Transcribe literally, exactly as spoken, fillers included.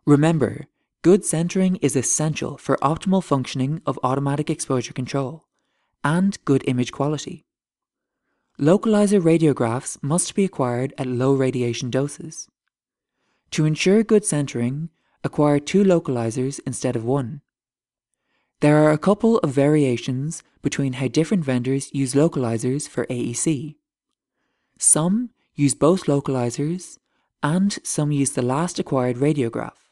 Remember, good centering is essential for optimal functioning of automatic exposure control and good image quality. Localizer radiographs must be acquired at low radiation doses. To ensure good centering, acquire two localizers instead of one. There are a couple of variations between how different vendors use localizers for A E C. Some use both localizers, and some use the last acquired radiograph.